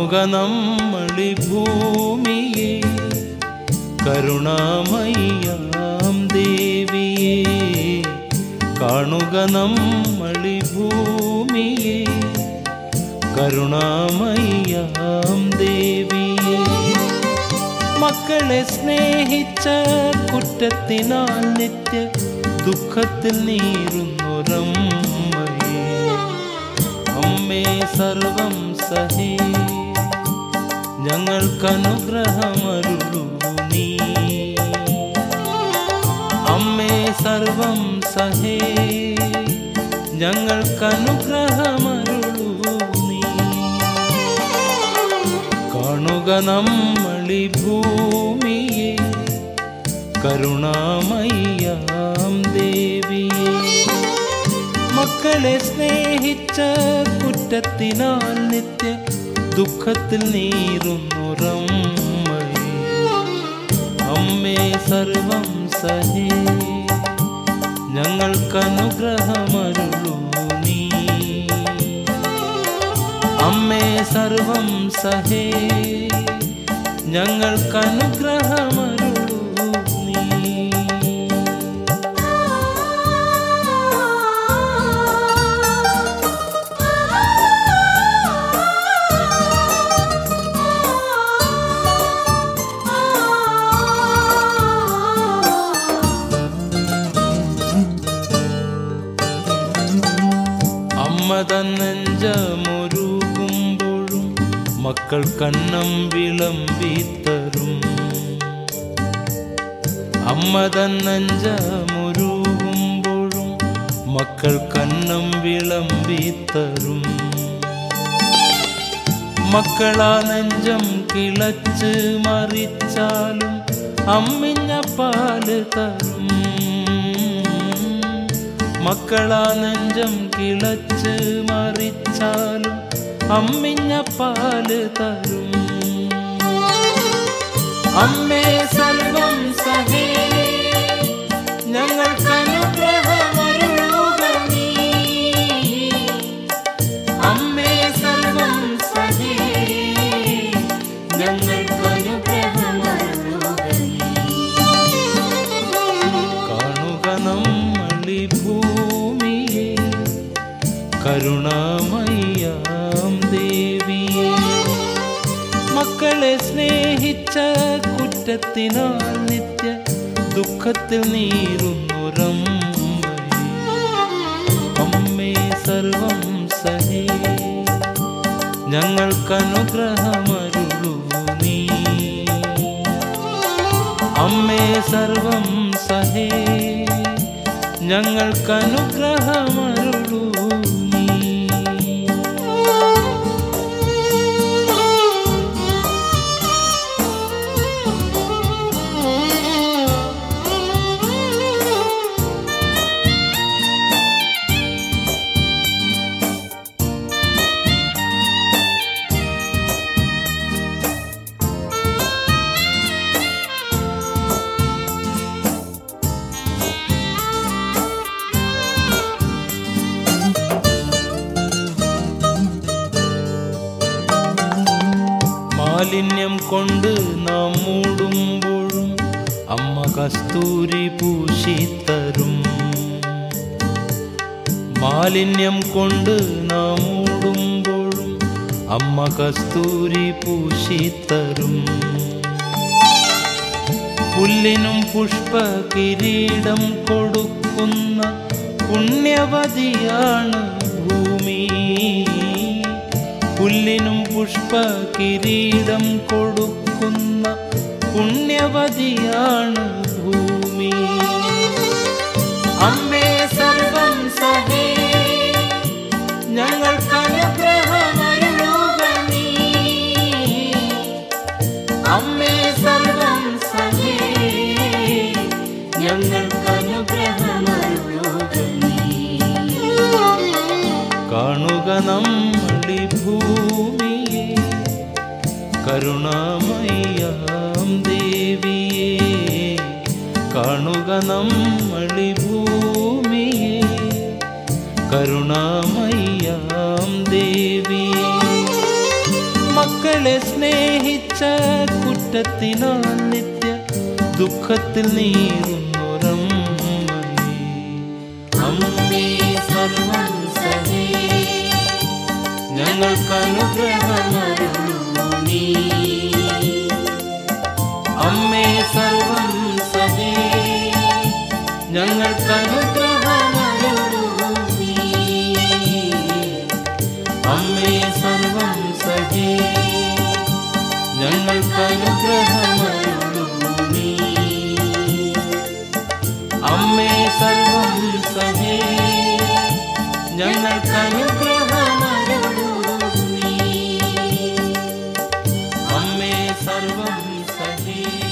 കാണുക നമ്മളീ ഭൂമിയെ, കരുണാമയ്യാം ദേവിയെ. കാണുക നമ്മളീ ഭൂമിയെ, കരുണാമയ്യാം ദേവിയെ. മക്കളെ സ്നേഹിച്ച കുറ്റത്തിനാൽ നിത്യ ദുഃഖത്തിൽ നീറുന്നൊരമ്മയെ, അമ്മേ സർവം സഹേ ഞങ്ങൾക്കനുഗ്രഹമരുളൂ നീ. അമ്മേ സർവം സഹേ ഞങ്ങൾക്കനുഗ്രഹമരുളൂ നീ. കാണുക നമ്മളീ ഭൂമിയെ, കരുണാമയ്യാം ദേവിയെ. മക്കളെ സ്നേഹിച്ച കുറ്റത്തിനാൽ നിത്യ ദുഃഖത്തിൽ നീറുന്നൊരമ്മയെ, അമ്മേ സർവം സഹേ ഞങ്ങൾക്കനുഗ്രഹമരുളൂ നീ. അമ്മേ സർവം സഹേ ഞങ്ങൾക്കനുഗ്രഹമരുളൂ നീ. അമ്മ തന്നെഞ്ചമുരുകുമ്പോഴും മക്കൾ കന്നം വിളമ്പിത്തരും. അമ്മ തന്നെഞ്ചമുരുകുമ്പോഴും മക്കൾ കന്നം വിളമ്പിത്തരും. മക്കളാ നെഞ്ചം കിളച്ച് മറിച്ചാലും അമ്മിഞ്ഞ പാല് തരും. മക്കളാ നെഞ്ചം കിളച്ച് മറിച്ചാലും അമ്മിഞ്ഞ പാല് തരും. അമ്മേ സർവം സഹേ ഞങ്ങൾക്കനുഗ്രഹമരുളുക നീ. അമ്മേ സർവം സഹേ ഞങ്ങൾക്കനുഗ്രഹമരുളുക നീ. കാണുക നമ്മളീ ഭൂമിയെ, കരുണാമയ്യാം ദേവിയെ. മക്കളെ സ്നേഹിച്ച കുറ്റത്തിനാൽ നിത്യ ദുഃഖത്തിൽ നീറുന്നൊരമ്മയെ, അമ്മേ സർവം സഹേ ഞങ്ങൾക്കനുഗ്രഹമരുളൂ നീ. അമ്മേ സർവം സഹേ ഞങ്ങൾക്കനുഗ്രഹമരുളൂ നീ. മാലിന്യം കൊണ്ട് നാം മൂടുമ്പോഴും അമ്മ കസ്തൂരി പൂശിത്തരും. മാലിന്യം കൊണ്ട് നാം മൂടുമ്പോഴും അമ്മ കസ്തൂരി പൂശിത്തരും. പുല്ലിനും പുഷ്പ കിരീടം കൊടുക്കുന്ന പുണ്യവതിയാണ് ഭൂമി. പുല്ലിനും പുഷ്പ കിരീടം കൊടുക്കുന്ന പുണ്യവതിയാണ് ഭൂമി. അമ്മേ സർവം സഹേ ഞങ്ങൾക്കനുഗ്രഹമരുളുക നീ. അമ്മേ സർവം സഹേ ഞങ്ങൾക്കനുഗ്രഹമരുളുക നീ. കാണുക നമ്മളീ ഭൂമിയെ, കരുണാമയ്യാം ദേവിയെ. കാണുക നമ്മളീ ഭൂമിയെ, കരുണാമയ്യാം ദേവിയെ. മക്കൾ മകളെ സ്നേഹിച്ച കുറ്റത്തിനാൽ നിത്യ ദുഃഖത്തിൽ നീറുന്നൊരമ്മേ. അമ്മേ സർവം സഹേ ഞങ്ങൾക്ക് അനുഗ്രഹമരുളൂ നീ. അമ്മേ സർവം സഹേ ഞങ്ങൾക്ക് അനുഗ്രഹമരുളൂ നീ. അമ്മേ സർവം സഹേ ഞങ്ങൾക്ക് അനുഗ്രഹമരുളൂ നീ. അമ്മേ സർവം സഹേ ഞങ്ങൾക്ക് അനുഗ്രഹമരുളൂ നീ. അമ്മേ സർവം സഹേ